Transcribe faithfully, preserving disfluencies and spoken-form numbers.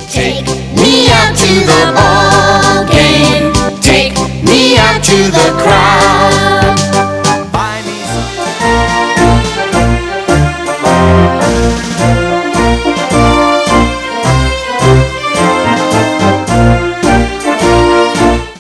Take me out to the ball game. Take me out to the crowd.